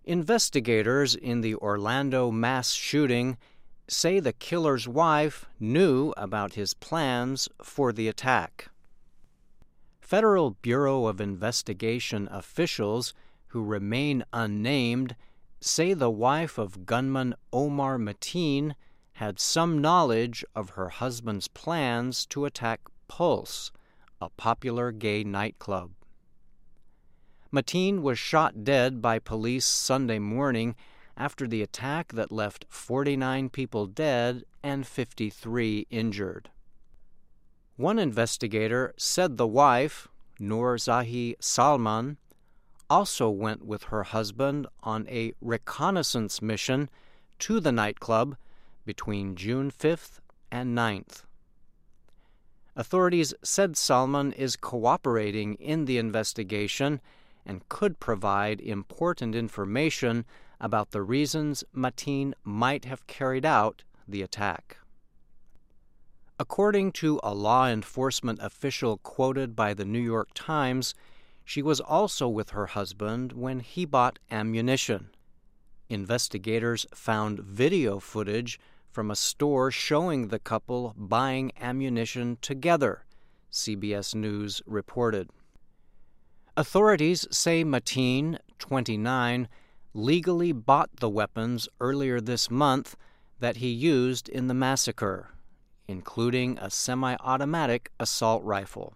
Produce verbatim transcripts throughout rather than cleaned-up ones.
Investigators in the Orlando mass shooting say the killer's wife knew about his plans for the attack. Federal Bureau of Investigation officials who remain unnamed say the wife of gunman Omar Mateen had some knowledge of her husband's plans to attack Pulse, a popular gay nightclub. Mateen was shot dead by police Sunday morning after the attack that left forty-nine people dead and fifty-three injured. One investigator said the wife, Noor Zahi Salman, also went with her husband on a reconnaissance mission to the nightclub between June fifth and ninth. Authorities said Salman is cooperating in the investigation and could provide important information about the reasons Mateen might have carried out the attack. According to a law enforcement official quoted by the New York Times, she was also with her husband when he bought ammunition. Investigators found video footage from a store showing the couple buying ammunition together, C B S News reported. Authorities say Mateen, twenty-nine, legally bought the weapons earlier this month that he used in the massacre, including a semi-automatic assault rifle.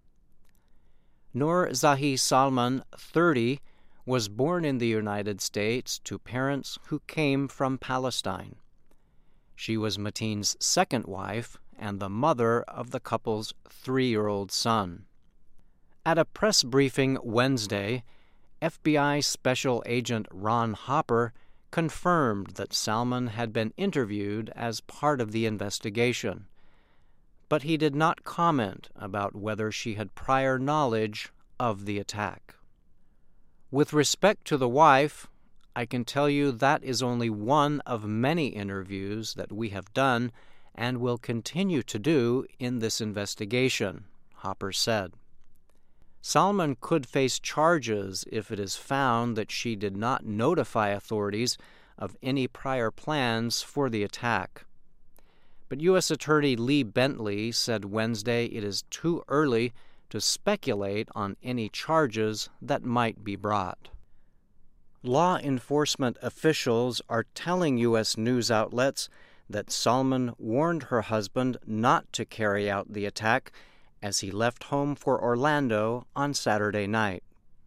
Noor Zahi Salman, thirty, was born in the United States to parents who came from Palestine. She was Mateen's second wife and the mother of the couple's three-year-old son. At a press briefing Wednesday, F B I Special Agent Ron Hopper confirmed that Salman had been interviewed as part of the investigation, but he did not comment about whether she had prior knowledge of the attack. With respect to the wife, I can tell you that is only one of many interviews that we have done and will continue to do in this investigation, Hopper said. Salman could face charges if it is found that she did not notify authorities of any prior plans for the attack. But U S Attorney Lee Bentley said Wednesday it is too early to speculate on any charges that might be brought. Law enforcement officials are telling U S news outlets that Salman warned her husband not to carry out the attack as he left home for Orlando on Saturday night.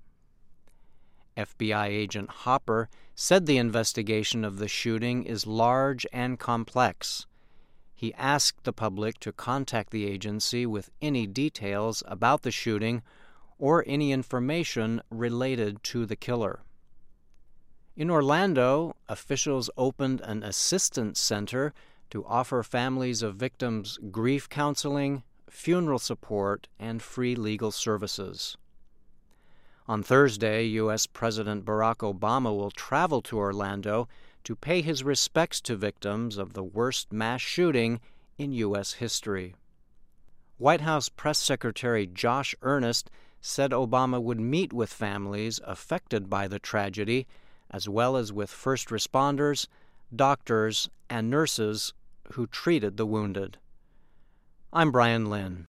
F B I agent Hopper said the investigation of the shooting is large and complex. He asked the public to contact the agency with any details about the shooting or any information related to the killer. In Orlando, officials opened an assistance center to offer families of victims grief counseling, funeral support, and free legal services. On Thursday, U S President Barack Obama will travel to Orlando to pay his respects to victims of the worst mass shooting in U S history. White House Press Secretary Josh Earnest said Obama would meet with families affected by the tragedy, as well as with first responders, doctors, and nurses who treated the wounded. I'm Brian Lynn.